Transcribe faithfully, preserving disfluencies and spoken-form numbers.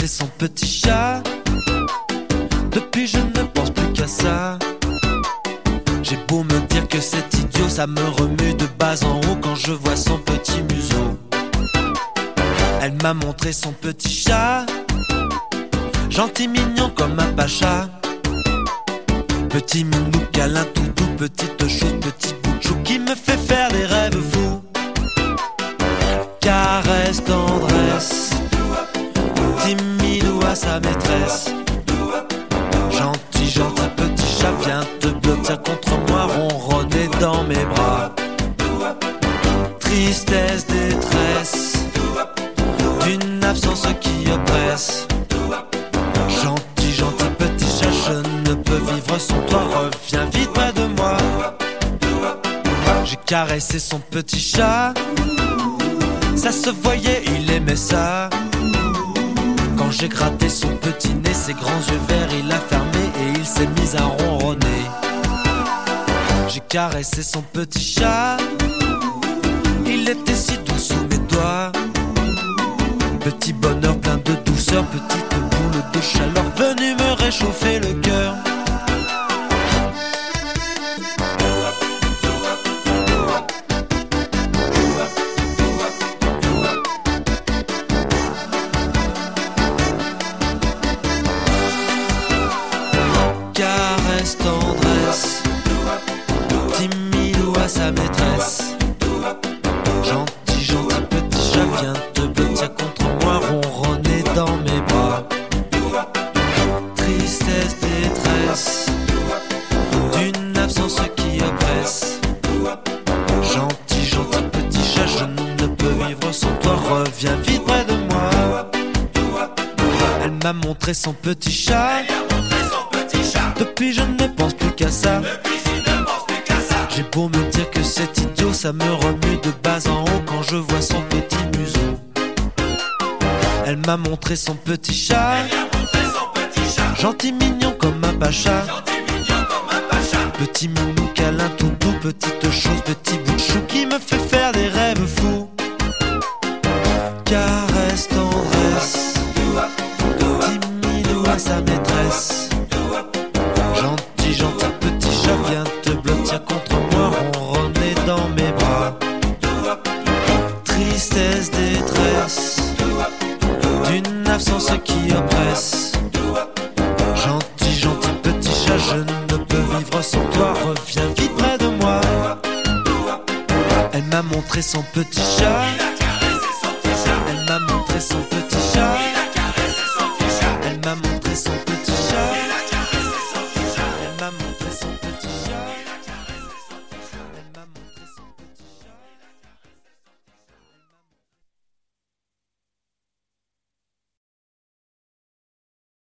montré son petit chat. Depuis je ne pense plus qu'à ça. J'ai beau me dire que c'est idiot, ça me remue de bas en haut quand je vois son petit museau. Elle m'a montré son petit chat, gentil mignon comme un pacha. Petit minou câlin tout doux, petite chose, petit bout de chou qui me fait faire des rêves fous. Caresse, tendresse, petit minou à sa maîtresse. Gentil, gentil petit chat, viens te blottir contre moi, ronronner dans mes bras. Tristesse, détresse, d'une absence qui oppresse. Gentil, gentil petit chat, je ne peux vivre sans toi, reviens vite près de moi. J'ai caressé son petit chat, ça se voyait, il aimait ça. Quand j'ai gratté son petit nez, ses grands yeux verts, il a fermé et il s'est mis à ronronner. J'ai caressé son petit chat, il était si doux sous mes doigts. Petit bonheur plein de douceur, petite boule de chaleur venue me réchauffer le cœur. Caresse, tendresse, petit minou à sa maîtresse. Gentil, gentil petit chat, viens te blottir contre moi, ronronner dans mes bras. Tristesse, détresse, d'une absence qui oppresse. Gentil, gentil petit chat, je ne peux vivre sans toi, reviens vite près de moi. Elle m'a montré son petit chat, depuis je ne pense plus qu'à ça. J'ai beau me dire que c'est idiot, ça me remue de bas en haut quand je vois son petit museau. Elle m'a montré son petit chat, gentil mignon comme un pacha. Petit minou câlin tout doux, petite chose, petit bout de chou qui me fait faire des rêves fous. Caresse, tendresse, petit minou à sa maîtresse. Gentil, gentil petit chat, viens te blottir contre moi, ronronner dans mes bras. Tristesse, détresse, d'une absence qui oppresse. Gentil, gentil petit chat, je ne peux vivre sans toi, reviens vite près de moi. Elle m'a montré son petit chat, elle m'a montré son petit chat, elle m'a montré son petit chat.